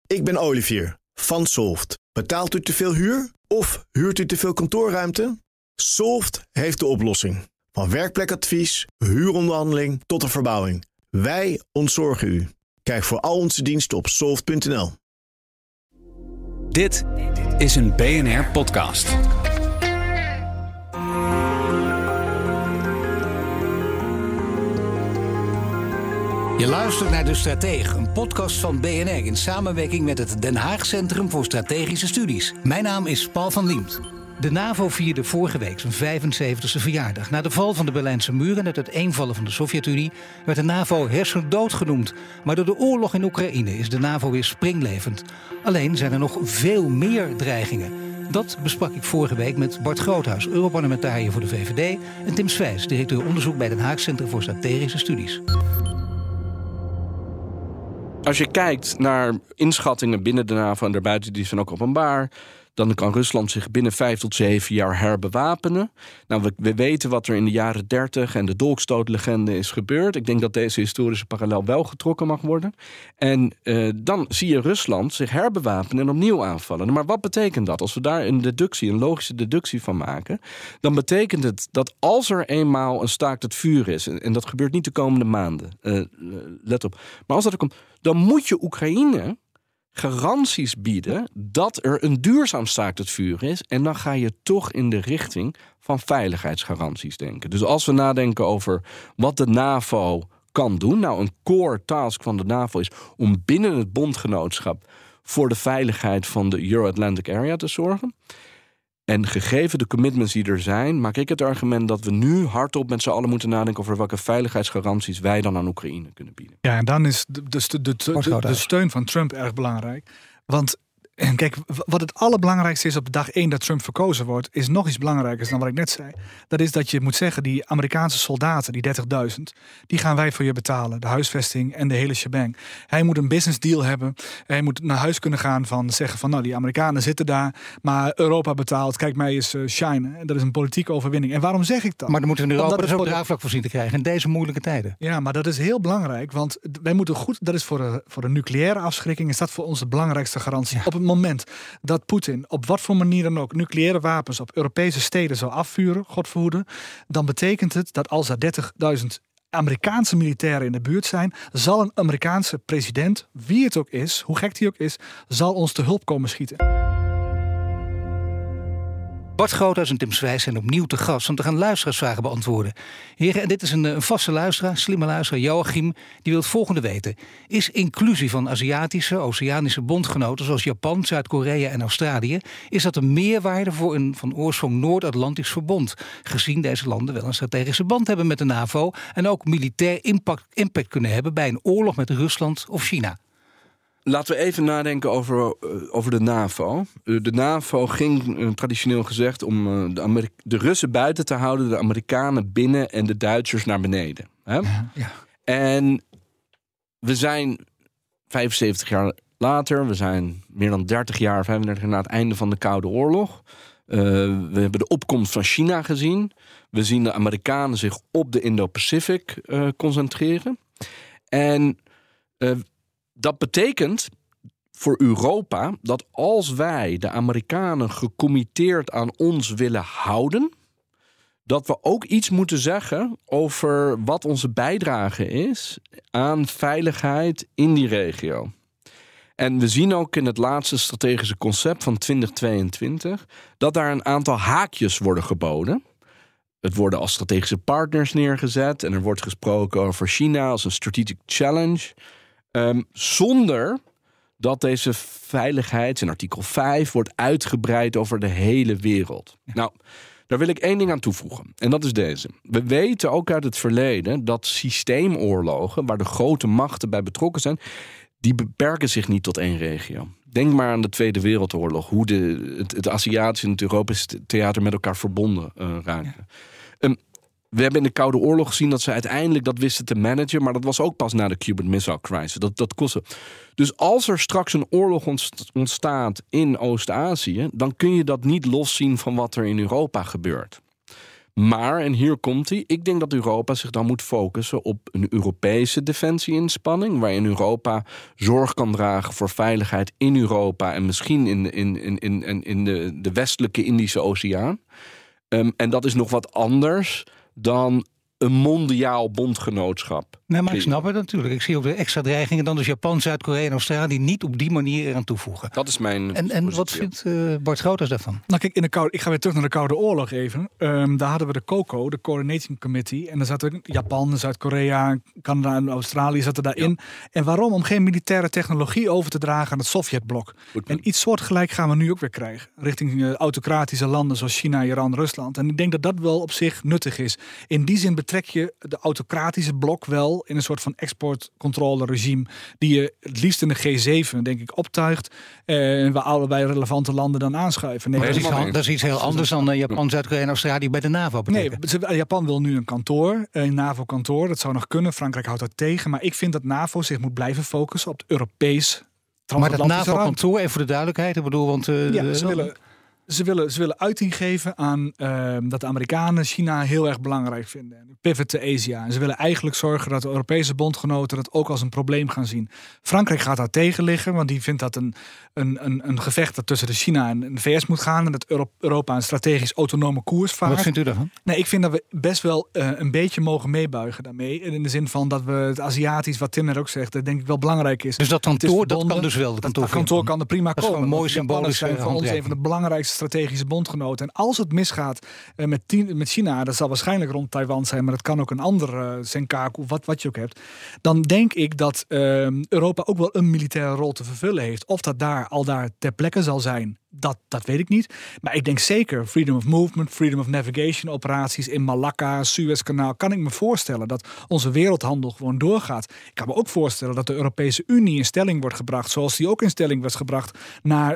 Ik ben Olivier van Solft. Betaalt u te veel huur of huurt u te veel kantoorruimte? Solft heeft de oplossing. Van werkplekadvies, huuronderhandeling tot de verbouwing. Wij ontzorgen u. Kijk voor al onze diensten op soft.nl. Dit is een BNR-podcast. Je luistert naar De Stratege, een podcast van BNR in samenwerking met het Den Haag Centrum voor Strategische Studies. Mijn naam is Paul van Liemt. De NAVO vierde vorige week zijn 75e verjaardag. Na de val van de Berlijnse muur en het uiteenvallen van de Sovjet-Unie werd de NAVO hersendood genoemd. Maar door de oorlog in Oekraïne is de NAVO weer springlevend. Alleen zijn er nog veel meer dreigingen. Dat besprak ik vorige week met Bart Groothuis, Europarlementariër voor de VVD... en Tim Swijs, directeur onderzoek bij Den Haag Centrum voor Strategische Studies. Als je kijkt naar inschattingen binnen de NAVO en daarbuiten, die zijn ook openbaar, dan kan Rusland zich binnen 5 tot 7 jaar herbewapenen. Nou, we weten wat er in de jaren 30 en de dolkstootlegende is gebeurd. Ik denk dat deze historische parallel wel getrokken mag worden. En dan zie je Rusland zich herbewapenen en opnieuw aanvallen. Maar wat betekent dat? Als we daar een logische deductie van maken, dan betekent het dat als er eenmaal een staakt het vuur is, en dat gebeurt niet de komende maanden, let op. Maar als dat er komt, dan moet je Oekraïne garanties bieden dat er een duurzaam staakt het vuur is. En dan ga je toch in de richting van veiligheidsgaranties denken. Dus als we nadenken over wat de NAVO kan doen. Nou, een core task van de NAVO is om binnen het bondgenootschap voor de veiligheid van de Euro-Atlantic Area te zorgen. En gegeven de commitments die er zijn, maak ik het argument dat we nu hardop met z'n allen moeten nadenken over welke veiligheidsgaranties wij dan aan Oekraïne kunnen bieden. Ja, en dan is de steun van Trump erg belangrijk. Want kijk, wat het allerbelangrijkste is op de dag 1 dat Trump verkozen wordt, is nog iets belangrijkers dan wat ik net zei. Dat is dat je moet zeggen, die Amerikaanse soldaten, die 30.000, die gaan wij voor je betalen. De huisvesting en de hele shebang. Hij moet een business deal hebben. Hij moet naar huis kunnen gaan zeggen van, nou, die Amerikanen zitten daar, maar Europa betaalt, kijk mij eens shine. En dat is een politieke overwinning. En waarom zeg ik dat? Maar dan moeten we in Europa dus ook draagvlak voor zien te krijgen in deze moeilijke tijden. Ja, maar dat is heel belangrijk, want wij moeten goed, dat is voor de nucleaire afschrikking, is dat voor ons de belangrijkste garantie. Ja. Op het moment dat Poetin op wat voor manier dan ook nucleaire wapens op Europese steden zou afvuren, God verhoede, dan betekent het dat als er 30.000 Amerikaanse militairen in de buurt zijn, zal een Amerikaanse president, wie het ook is, hoe gek die ook is, zal ons te hulp komen schieten. Bart Groothuis en Tim Swijs zijn opnieuw te gast om te gaan luisteraarsvragen beantwoorden. Heren, en dit is een vaste luisteraar, slimme luisteraar, Joachim, die wil het volgende weten. Is inclusie van Aziatische, Oceanische bondgenoten zoals Japan, Zuid-Korea en Australië, is dat een meerwaarde voor een van oorsprong Noord-Atlantisch verbond, gezien deze landen wel een strategische band hebben met de NAVO en ook militair impact kunnen hebben bij een oorlog met Rusland of China? Laten we even nadenken over de NAVO. De NAVO ging traditioneel gezegd om de Russen buiten te houden, de Amerikanen binnen en de Duitsers naar beneden. Hè? Ja. En we zijn 75 jaar later, we zijn meer dan 35 jaar na het einde van de Koude Oorlog. We hebben de opkomst van China gezien. We zien de Amerikanen zich op de Indo-Pacific concentreren. En dat betekent voor Europa dat als wij de Amerikanen gecommitteerd aan ons willen houden, dat we ook iets moeten zeggen over wat onze bijdrage is aan veiligheid in die regio. En we zien ook in het laatste strategische concept van 2022 dat daar een aantal haakjes worden geboden. Het worden als strategische partners neergezet en er wordt gesproken over China als een strategic challenge. Zonder dat deze veiligheid in artikel 5 wordt uitgebreid over de hele wereld. Ja. Nou, daar wil ik 1 ding aan toevoegen. En dat is deze. We weten ook uit het verleden dat systeemoorlogen, waar de grote machten bij betrokken zijn, die beperken zich niet tot 1 regio. Denk maar aan de Tweede Wereldoorlog. Hoe het Aziatische en het Europese theater met elkaar verbonden raakten. Ja. We hebben in de Koude Oorlog gezien dat ze uiteindelijk dat wisten te managen, maar dat was ook pas na de Cuban Missile Crisis. Dat kostte. Dus als er straks een oorlog ontstaat in Oost-Azië, dan kun je dat niet loszien van wat er in Europa gebeurt. Maar, en hier komt hij, ik denk dat Europa zich dan moet focussen op een Europese defensie-inspanning, waarin Europa zorg kan dragen voor veiligheid in Europa en misschien in de westelijke Indische Oceaan. En dat is nog wat anders dan een mondiaal bondgenootschap. Nee, maar ik snap het natuurlijk. Ik zie ook de extra dreigingen dan dus Japan, Zuid-Korea en Australië niet op die manier eraan toevoegen. Dat is mijn En wat vindt Bart Groters daarvan? Nou kijk, ik ga weer terug naar de Koude Oorlog even. Daar hadden we de COCO, de Coordinating Committee. En daar zaten Japan, Zuid-Korea, Canada en Australië zaten daarin. Ja. En waarom? Om geen militaire technologie over te dragen aan het Sovjetblok. En iets soortgelijk gaan we nu ook weer krijgen. Richting autocratische landen zoals China, Iran, Rusland. En ik denk dat dat wel op zich nuttig is. In die zin betrek je de autocratische blok wel in een soort van exportcontrole regime die je het liefst in de G7 denk ik optuigt en waar allebei relevante landen dan aanschuiven. Nee, dat is iets heel anders dan Japan, Zuid-Korea en Australië bij de NAVO betekent. Nee, Japan wil nu een kantoor, een NAVO-kantoor. Dat zou nog kunnen. Frankrijk houdt dat tegen. Maar ik vind dat NAVO zich moet blijven focussen op het Europees transatlantische Maar dat NAVO-kantoor, even voor de duidelijkheid, ik bedoel, want Ze willen uiting geven aan dat de Amerikanen China heel erg belangrijk vinden. Pivot to Asia. En ze willen eigenlijk zorgen dat de Europese bondgenoten dat ook als een probleem gaan zien. Frankrijk gaat daar tegen liggen, want die vindt dat een gevecht dat tussen de China en de VS moet gaan. En dat Europa een strategisch autonome koers vaart. Wat vindt u daarvan? Nee, ik vind dat we best wel een beetje mogen meebuigen daarmee. In de zin van dat we het Aziatisch, wat Tim net ook zegt, dat denk ik wel belangrijk is. Dus dat kantoor, dat kan dus wel. Dat kantoor kan er prima komen. Dat is een mooi symbolisch zijn voor ons een van de belangrijkste strategische bondgenoten. En als het misgaat met China, dat zal waarschijnlijk rond Taiwan zijn, maar dat kan ook een andere Senkaku, wat je ook hebt. Dan denk ik dat Europa ook wel een militaire rol te vervullen heeft. Of dat daar ter plekke zal zijn, dat weet ik niet. Maar ik denk zeker freedom of movement, freedom of navigation operaties in Malakka, Suezkanaal. Kan ik me voorstellen dat onze wereldhandel gewoon doorgaat. Ik kan me ook voorstellen dat de Europese Unie in stelling wordt gebracht, zoals die ook in stelling was gebracht naar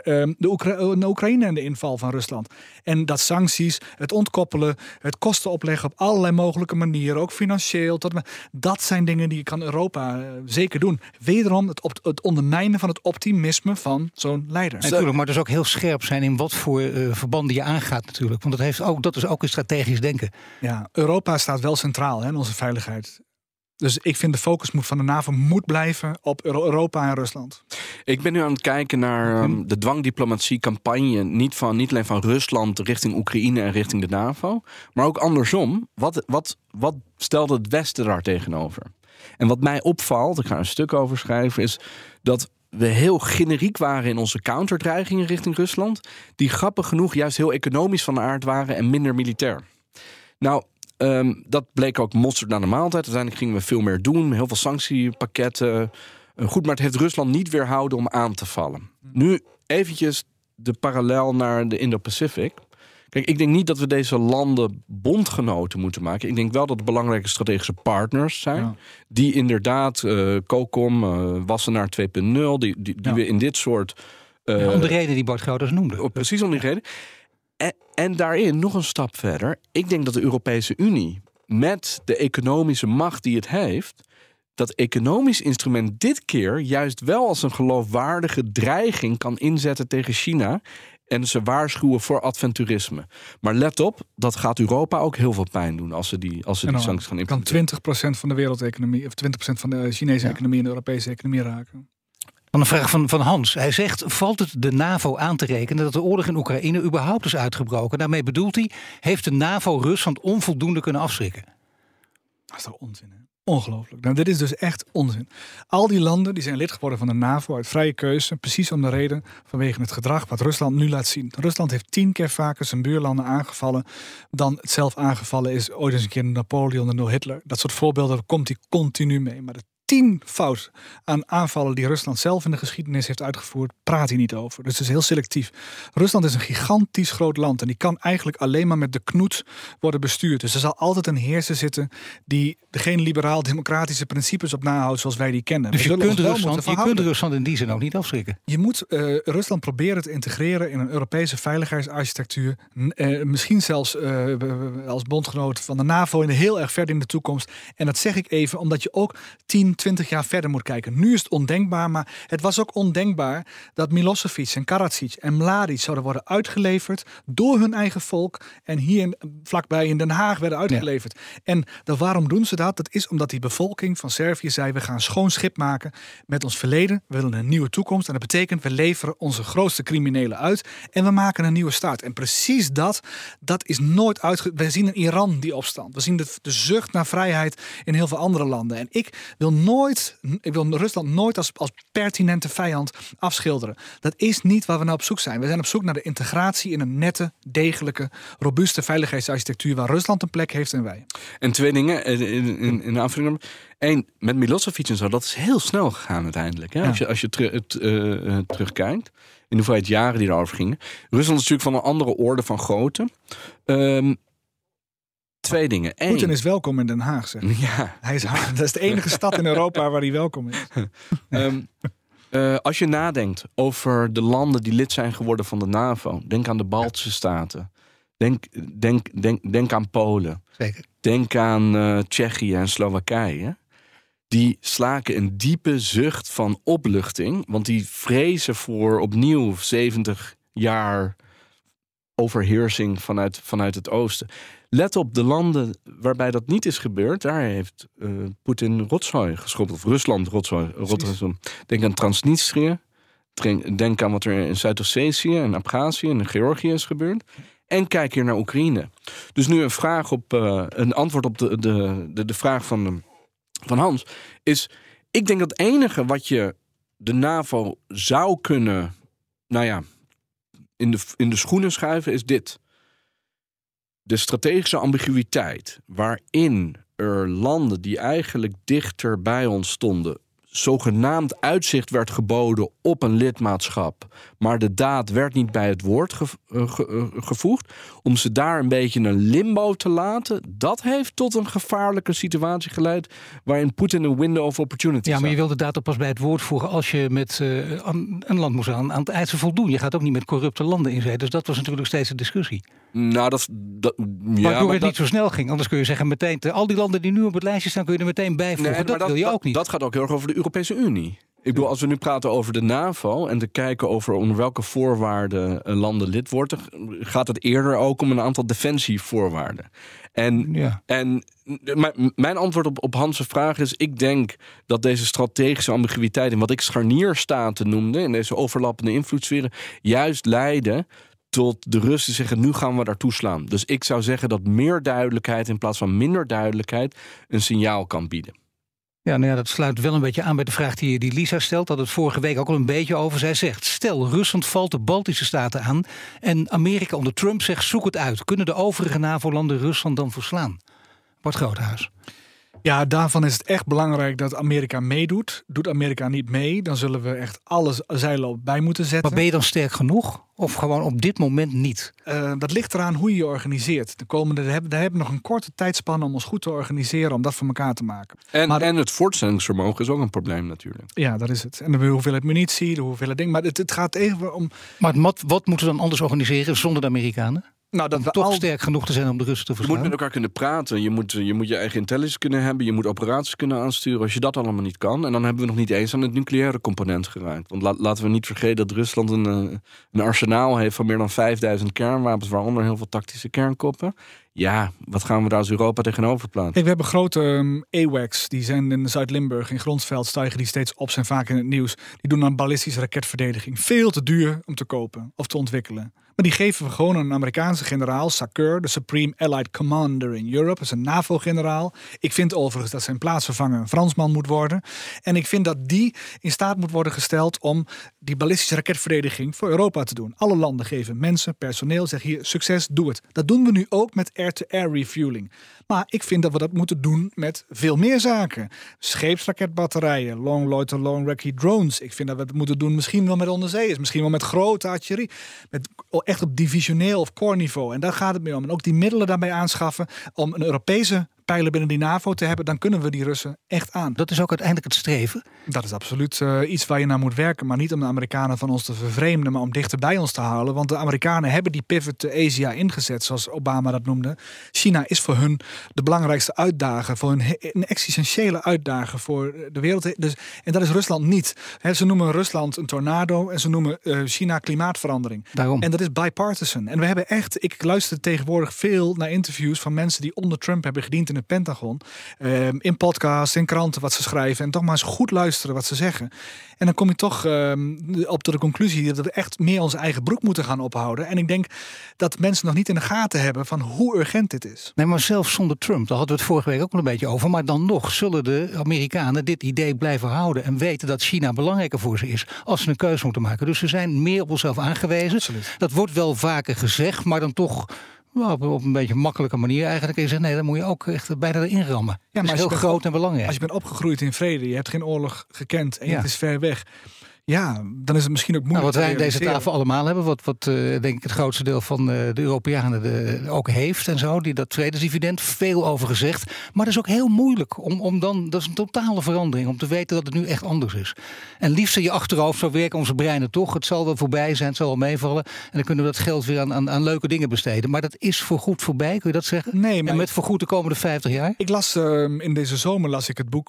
de Oekraïne en de inval van Rusland. En dat sancties, het ontkoppelen, het kosten opleggen op allerlei mogelijke manieren, ook financieel. Dat zijn dingen die kan Europa zeker doen. Wederom het ondermijnen van het optimisme van zo'n leider. Natuurlijk, maar dus ook heel scherp zijn in wat voor verbanden je aangaat natuurlijk. Want dat is ook een strategisch denken. Ja, Europa staat wel centraal in onze veiligheid. Dus ik vind de focus van de NAVO moet blijven op Europa en Rusland. Ik ben nu aan het kijken naar de dwangdiplomatie-campagne. Niet alleen van Rusland richting Oekraïne en richting de NAVO. Maar ook andersom. Wat stelt het Westen daar tegenover? En wat mij opvalt, ik ga een stuk over schrijven, is dat we heel generiek waren in onze counterdreigingen richting Rusland. Die grappig genoeg juist heel economisch van aard waren en minder militair. Nou, dat bleek ook mosterd naar de maaltijd. Uiteindelijk gingen we veel meer doen. Heel veel sanctiepakketten. Goed, maar het heeft Rusland niet weerhouden om aan te vallen. Nu eventjes de parallel naar de Indo-Pacific. Kijk, ik denk niet dat we deze landen bondgenoten moeten maken. Ik denk wel dat het belangrijke strategische partners zijn. Ja. Die inderdaad, COCOM, Wassenaar 2.0... die we in dit soort... om de reden die Bart Groters noemde. Precies om die reden. En daarin nog een stap verder. Ik denk dat de Europese Unie met de economische macht die het heeft, dat economisch instrument dit keer juist wel als een geloofwaardige dreiging kan inzetten tegen China en ze waarschuwen voor adventurisme. Maar let op, dat gaat Europa ook heel veel pijn doen als ze die sancties gaan implementeren. Kan 20% van de wereldeconomie of 20% van de Chinese economie en de Europese economie raken. Dan een vraag van Hans. Hij zegt, valt het de NAVO aan te rekenen dat de oorlog in Oekraïne überhaupt is uitgebroken? Daarmee bedoelt hij, heeft de NAVO Rusland onvoldoende kunnen afschrikken? Dat is toch onzin, hè? Ongelooflijk. Nou, dit is dus echt onzin. Al die landen die zijn lid geworden van de NAVO uit vrije keuze, precies om de reden vanwege het gedrag wat Rusland nu laat zien. Rusland heeft 10 keer vaker zijn buurlanden aangevallen dan het zelf aangevallen is. Ooit eens een keer Napoleon en Hitler. Dat soort voorbeelden komt hij continu mee. Maar 10 fout aan aanvallen die Rusland zelf in de geschiedenis heeft uitgevoerd, praat hij niet over. Dus het is heel selectief. Rusland is een gigantisch groot land en die kan eigenlijk alleen maar met de knoet worden bestuurd. Dus er zal altijd een heerser zitten die geen liberaal-democratische principes op nahoudt zoals wij die kennen. Dus je kunt Rusland in die zin ook niet afschrikken. Je moet Rusland proberen te integreren in een Europese veiligheidsarchitectuur. Misschien zelfs als bondgenoot van de NAVO heel erg ver in de toekomst. En dat zeg ik even omdat je ook 10, 20 jaar verder moet kijken. Nu is het ondenkbaar, maar het was ook ondenkbaar dat Milosevic en Karadzic en Mladic zouden worden uitgeleverd door hun eigen volk en hier vlakbij in Den Haag werden uitgeleverd. Ja. En waarom doen ze dat? Dat is omdat die bevolking van Servië zei, we gaan schoon schip maken met ons verleden. We willen een nieuwe toekomst en dat betekent, we leveren onze grootste criminelen uit en we maken een nieuwe staat. En precies dat is nooit we zien in Iran die opstand. We zien de zucht naar vrijheid in heel veel andere landen. En ik wil Rusland nooit als pertinente vijand afschilderen. Dat is niet waar we naar op zoek zijn. We zijn op zoek naar de integratie in een nette, degelijke, robuuste veiligheidsarchitectuur waar Rusland een plek heeft en wij. En 2 dingen in aanvulling. 1, met Milosevic en zo, dat is heel snel gegaan uiteindelijk. Hè? Ja. Als je terugkijkt, in de hoeveelheid jaren die erover gingen. Rusland is natuurlijk van een andere orde van grootte. 2 dingen. 1. Poetin is welkom in Den Haag, zeg. Ja. Dat is de enige stad in Europa waar hij welkom is. Als je nadenkt over de landen die lid zijn geworden van de NAVO. Denk aan de Baltische Staten. Denk aan Polen. Zeker. Denk aan Tsjechië en Slowakije. Die slaken een diepe zucht van opluchting. Want die vrezen voor opnieuw 70 jaar overheersing vanuit het oosten. Let op, de landen waarbij dat niet is gebeurd, daar heeft Poetin rotzooi geschopt. Of Rusland rotzooi. Denk aan Transnistrië. Denk aan wat er in Zuid-Ossetië en Abhazie en Georgië is gebeurd. En kijk hier naar Oekraïne. Dus nu een antwoord op de vraag van Hans is, ik denk dat het enige wat je de NAVO zou kunnen, in de schoenen schuiven is dit. De strategische ambiguïteit waarin er landen die eigenlijk dichter bij ons stonden, zogenaamd uitzicht werd geboden op een lidmaatschap, maar de daad werd niet bij het woord gevoegd, om ze daar een beetje in een limbo te laten, dat heeft tot een gevaarlijke situatie geleid waarin Poetin een window of opportunity maar je wil de daad pas bij het woord voegen als je met een land moest aan het eisen voldoen. Je gaat ook niet met corrupte landen in zee, dus dat was natuurlijk steeds een discussie. Waardoor het niet zo snel ging. Anders kun je zeggen meteen, al die landen die nu op het lijstje staan, kun je er meteen bijvoegen. Nee, dat wil je ook niet. Dat gaat ook heel erg over de Europese Unie. Ik bedoel, als we nu praten over de NAVO en te kijken over onder welke voorwaarden landen lid worden, gaat het eerder ook om een aantal defensievoorwaarden. En mijn antwoord op Hans' vraag is, ik denk dat deze strategische ambiguïteit in wat ik scharnierstaten noemde, in deze overlappende invloedssferen, juist leiden tot de Russen zeggen, nu gaan we daar toeslaan. Dus ik zou zeggen dat meer duidelijkheid in plaats van minder duidelijkheid een signaal kan bieden. Ja, dat sluit wel een beetje aan bij de vraag die Lisa stelt. Dat het vorige week ook al een beetje over. Zij zegt, stel Rusland valt de Baltische Staten aan en Amerika onder Trump zegt, zoek het uit. Kunnen de overige NAVO-landen Rusland dan verslaan? Bart Groothuis. Ja, daarvan is het echt belangrijk dat Amerika meedoet. Doet Amerika niet mee, dan zullen we echt alle zeilen op bij moeten zetten. Maar ben je dan sterk genoeg? Of gewoon op dit moment niet? Dat ligt eraan hoe je je organiseert. Daar hebben we nog een korte tijdspanne om ons goed te organiseren, om dat voor elkaar te maken. En het voortzettingsvermogen is ook een probleem natuurlijk. Ja, dat is het. En de hoeveelheid munitie, de hoeveelheid dingen. Maar het gaat even om. Maar wat moeten we dan anders organiseren zonder de Amerikanen? Nou, dat we toch sterk genoeg te zijn om de Russen te verslaan. Je moet met elkaar kunnen praten. Je moet je eigen intelligence kunnen hebben. Je moet operaties kunnen aansturen. Als je dat allemaal niet kan. En dan hebben we nog niet eens aan het nucleaire component geraakt. Want laten we niet vergeten dat Rusland een arsenaal heeft van meer dan 5000 kernwapens. Waaronder heel veel tactische kernkoppen. Ja, wat gaan we daar als Europa tegenover plaatsen? Kijk, we hebben grote AWACS. Die zijn in Zuid-Limburg, in Gronsveld, stijgen die steeds op, zijn vaak in het nieuws. Die doen aan ballistische raketverdediging. Veel te duur om te kopen of te ontwikkelen. Maar die geven we gewoon aan een Amerikaanse generaal, SACEUR, de Supreme Allied Commander in Europe. Dat is een NAVO-generaal. Ik vind overigens dat zijn plaatsvervanger een Fransman moet worden. En ik vind dat die in staat moet worden gesteld om die ballistische raketverdediging voor Europa te doen. Alle landen geven mensen, personeel, zeggen hier, succes, doe het. Dat doen we nu ook met air-to-air refueling. Maar ik vind dat we dat moeten doen met veel meer zaken. Scheepsraketbatterijen, long loiter, long recce drones. Ik vind dat we het moeten doen misschien wel met onderzeeërs, misschien wel met grote artillerie. Echt op divisioneel of core niveau. En daar gaat het mee om. En ook die middelen daarbij aanschaffen om een Europese pijlen binnen die NAVO te hebben, dan kunnen we die Russen echt aan. Dat is ook uiteindelijk het streven? Dat is absoluut iets waar je naar moet werken. Maar niet om de Amerikanen van ons te vervreemden, maar om dichter bij ons te halen. Want de Amerikanen hebben die pivot to Asia ingezet, zoals Obama dat noemde. China is voor hun de belangrijkste uitdager, voor hun een existentiële uitdager voor de wereld. Dus, en dat is Rusland niet. Ze noemen Rusland een tornado en ze noemen China klimaatverandering. Daarom. En dat is bipartisan. En we hebben echt, ik luister tegenwoordig veel naar interviews van mensen die onder Trump hebben gediend in het Pentagon. In podcasts, in kranten wat ze schrijven. En toch maar eens goed luisteren wat ze zeggen. En dan kom je toch op tot de conclusie dat we echt meer onze eigen broek moeten gaan ophouden. En ik denk dat mensen nog niet in de gaten hebben van hoe urgent dit is. Nee, maar zelfs zonder Trump, daar hadden we het vorige week ook al een beetje over. Maar dan nog zullen de Amerikanen dit idee blijven houden en weten dat China belangrijker voor ze is als ze een keuze moeten maken. Dus ze zijn meer op onszelf aangewezen. Absoluut. Dat wordt wel vaker gezegd, maar dan toch op een beetje makkelijke manier eigenlijk. En je zegt, nee, dan moet je ook echt bijna erin rammen. Ja, maar dat is heel groot en belangrijk. Als je bent opgegroeid in vrede, je hebt geen oorlog gekend en het is ver weg. Ja, dan is het misschien ook moeilijk. Wat wij aan deze tafel allemaal hebben, wat denk ik het grootste deel van de Europeanen ook heeft en zo, die dat vredesdividend, veel over gezegd. Maar dat is ook heel moeilijk om dan, dat is een totale verandering, om te weten dat het nu echt anders is. En liefst in je achterhoofd, zo werken onze breinen toch. Het zal wel voorbij zijn, het zal wel meevallen. En dan kunnen we dat geld weer aan leuke dingen besteden. Maar dat is voorgoed voorbij, kun je dat zeggen? Nee, maar en met voorgoed de komende 50 jaar? Ik las in deze zomer het boek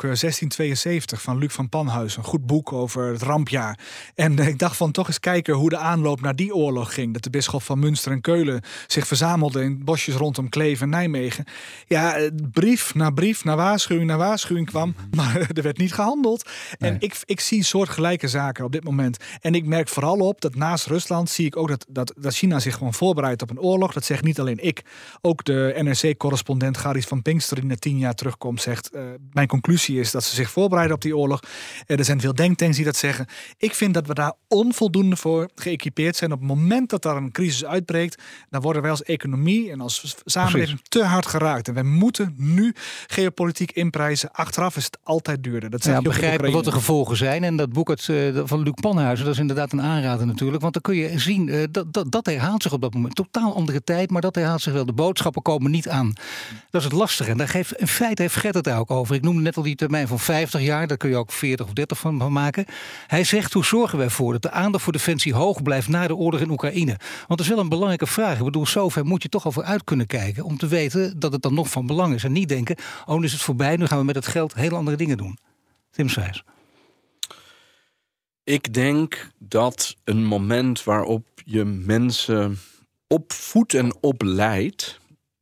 1672 van Luc van Panhuys. Een goed boek over het rampjaar. En ik dacht van toch eens kijken hoe de aanloop naar die oorlog ging. Dat de bisschop van Münster en Keulen zich verzamelden in bosjes rondom Kleef en Nijmegen. Ja, brief naar waarschuwing kwam. Maar er werd niet gehandeld. Nee. En ik zie soortgelijke zaken op dit moment. En ik merk vooral op dat naast Rusland zie ik ook dat China zich gewoon voorbereidt op een oorlog. Dat zegt niet alleen ik. Ook de NRC-correspondent Garis van Pinkster die na 10 jaar terugkomt zegt. Mijn conclusie is dat ze zich voorbereiden op die oorlog. Er zijn veel denktanks die dat zeggen. Ik vind dat we daar onvoldoende voor geëquipeerd zijn. Op het moment dat daar een crisis uitbreekt, dan worden wij als economie en als samenleving te hard geraakt. En wij moeten nu geopolitiek inprijzen. Achteraf is het altijd duurder. Dat ja, begrijpen wat de gevolgen zijn. En dat boek van Luc Panhuizen, dat is inderdaad een aanrader natuurlijk. Want dan kun je zien, dat herhaalt zich op dat moment. Totaal andere tijd, maar dat herhaalt zich wel. De boodschappen komen niet aan. Dat is het lastige. En daar in feite heeft Gert het daar ook over. Ik noemde net al die termijn van 50 jaar. Daar kun je ook 40 of 30 van maken. Hij zegt, hoe zorgen wij ervoor dat de aandacht voor defensie hoog blijft na de oorlog in Oekraïne? Want dat is wel een belangrijke vraag. Ik bedoel, zover moet je toch al vooruit kunnen kijken om te weten dat het dan nog van belang is. En niet denken, oh, nu is het voorbij, nu gaan we met het geld hele andere dingen doen. Tim Sijs. Ik denk dat een moment waarop je mensen opvoedt en opleidt,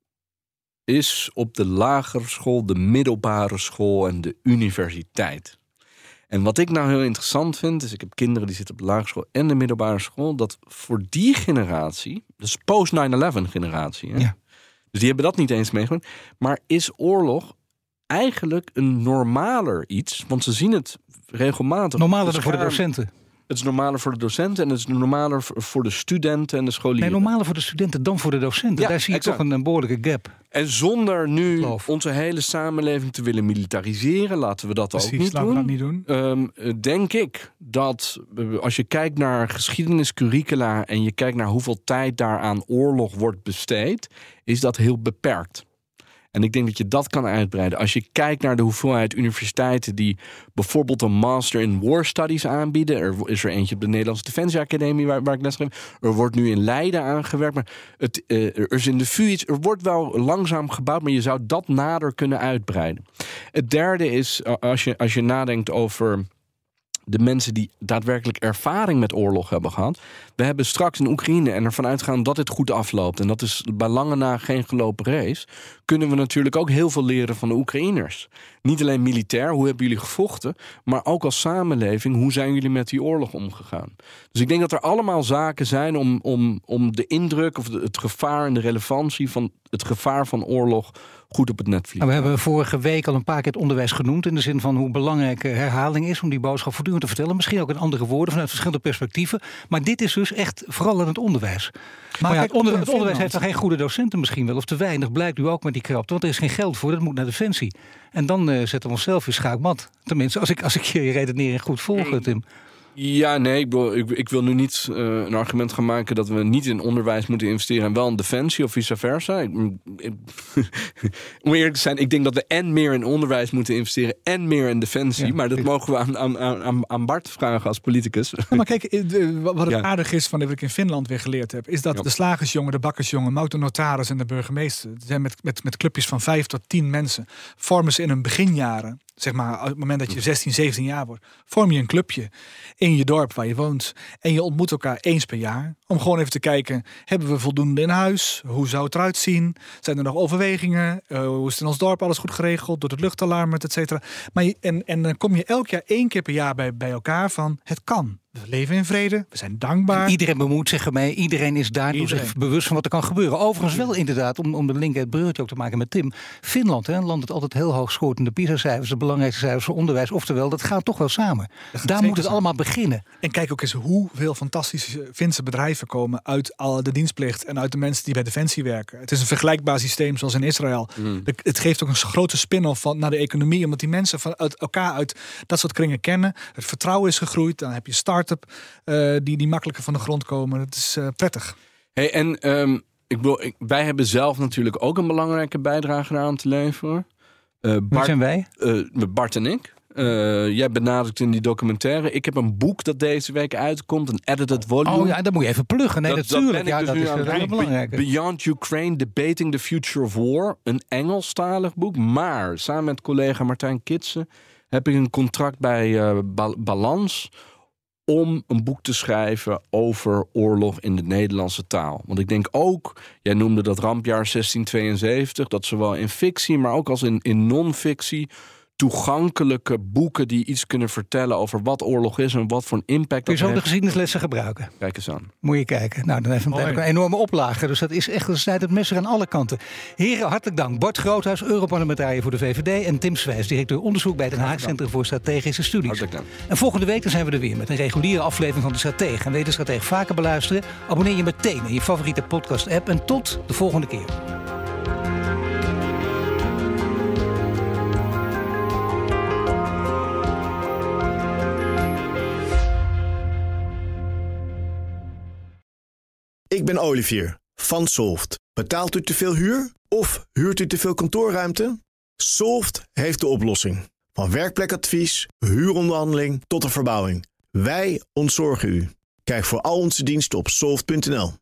is op de lagere school, de middelbare school en de universiteit. En wat ik nou heel interessant vind, is ik heb kinderen die zitten op de lagere school en de middelbare school, dat voor die generatie, dus post 9/11 generatie, hè? Ja. Dus die hebben dat niet eens meegemaakt, maar is oorlog eigenlijk een normaler iets? Want ze zien het regelmatig. Normaler voor de docenten. Het is normaler voor de docenten en het is normaler voor de studenten en de scholieren. Nee, normaler voor de studenten dan voor de docenten. Ja, daar zie je toch een behoorlijke gap. En zonder nu onze hele samenleving te willen militariseren, laten we dat ook niet doen. Denk ik dat als je kijkt naar geschiedeniscurricula en je kijkt naar hoeveel tijd daar aan oorlog wordt besteed, is dat heel beperkt. En ik denk dat je dat kan uitbreiden. Als je kijkt naar de hoeveelheid universiteiten die bijvoorbeeld een Master in War Studies aanbieden. Er is er eentje op de Nederlandse Defensie Academie waar ik les geef. Er wordt nu in Leiden aangewerkt. Maar er is in de VU iets. Er wordt wel langzaam gebouwd, maar je zou dat nader kunnen uitbreiden. Het derde is, als je nadenkt over de mensen die daadwerkelijk ervaring met oorlog hebben gehad. We hebben straks in Oekraïne en ervan uitgaan dat dit goed afloopt. En dat is bij lange na geen gelopen race. Kunnen we natuurlijk ook heel veel leren van de Oekraïners. Niet alleen militair, hoe hebben jullie gevochten, maar ook als samenleving, hoe zijn jullie met die oorlog omgegaan? Dus ik denk dat er allemaal zaken zijn om de indruk of het gevaar en de relevantie van het gevaar van oorlog goed op het netvlies. We hebben vorige week al een paar keer het onderwijs genoemd, in de zin van hoe belangrijk herhaling is om die boodschap voortdurend te vertellen. Misschien ook in andere woorden, vanuit verschillende perspectieven. Maar dit is dus echt vooral in het onderwijs. Maar ja, het onderwijs heeft dan geen goede docenten misschien wel, of te weinig, blijkt nu ook met die krapte, want er is geen geld voor, dat moet naar Defensie. En dan zetten we onszelf in schaakmat. Tenminste, als ik je redenering goed volg, Tim. Ja, nee, ik wil nu niet een argument gaan maken dat we niet in onderwijs moeten investeren en wel in defensie of vice versa. Om eerlijk te zijn, ik denk dat we en meer in onderwijs moeten investeren en meer in defensie. Ja, maar dat mogen we aan Bart vragen als politicus. Ja, maar kijk, wat het aardig is van wat ik in Finland weer geleerd heb, is dat de slagersjongen, de bakkersjongen, maar ook de notaris en de burgemeester, zijn met clubjes van 5 tot 10 mensen, vormen ze in hun beginjaren. Zeg maar, op het moment dat je 16, 17 jaar wordt, vorm je een clubje in je dorp waar je woont. En je ontmoet elkaar eens per jaar. Om gewoon even te kijken, hebben we voldoende in huis? Hoe zou het eruit zien? Zijn er nog overwegingen? Hoe is het in ons dorp alles goed geregeld? Door het luchtalarm, et cetera. Maar en dan kom je elk jaar 1 keer per jaar bij elkaar van, het kan. We leven in vrede, we zijn dankbaar. En iedereen bemoeit zich ermee, iedereen is daardoor zich bewust van wat er kan gebeuren. Overigens wel inderdaad, om de link het bruggetje ook te maken met Tim. Finland, een land dat altijd heel hoog scoort in de PISA-cijfers, de belangrijkste cijfers voor onderwijs. Oftewel, dat gaat toch wel samen. Daar moet het allemaal beginnen. En kijk ook eens hoeveel fantastische Finse bedrijven komen uit de dienstplicht en uit de mensen die bij Defensie werken. Het is een vergelijkbaar systeem zoals in Israël. Het geeft ook een grote spin-off naar de economie, omdat die mensen uit elkaar uit dat soort kringen kennen. Het vertrouwen is gegroeid, dan heb je start-up die makkelijker van de grond komen. Dat is prettig. Hey, en wij hebben zelf natuurlijk ook een belangrijke bijdrage aan te leveren. Wat zijn wij? Bart en ik. Jij benadrukt in die documentaire. Ik heb een boek dat deze week uitkomt, een edited volume. Oh ja, dat moet je even pluggen. Nee, natuurlijk. Dat is heel belangrijk. Beyond Ukraine, Debating the Future of War. Een Engelstalig boek. Maar samen met collega Martijn Kitsen heb ik een contract bij Balans om een boek te schrijven over oorlog in de Nederlandse taal. Want ik denk ook, jij noemde dat rampjaar 1672... dat zowel in fictie, maar ook als in non-fictie toegankelijke boeken die iets kunnen vertellen over wat oorlog is en wat voor een impact dat heeft. Kun je zo heeft. de geschiedenislessen gebruiken? Kijk eens aan. Moet je kijken. Nou, dan heeft een enorme oplage. Dus dat is echt, dat snijdt het mes er aan alle kanten. Heren, hartelijk dank. Bart Groothuis, Europarlementariër voor de VVD. En Tim Swijs, directeur onderzoek bij het Den Haag Centrum voor Strategische Studies. Hartelijk dank. En volgende week dan zijn we er weer met een reguliere aflevering van De Stratege. En wil je De Stratege vaker beluisteren? Abonneer je meteen in je favoriete podcast-app. En tot de volgende keer. Ik ben Olivier van Solft. Betaalt u te veel huur of huurt u te veel kantoorruimte? Solft heeft de oplossing. Van werkplekadvies, huuronderhandeling tot de verbouwing. Wij ontzorgen u. Kijk voor al onze diensten op solft.nl.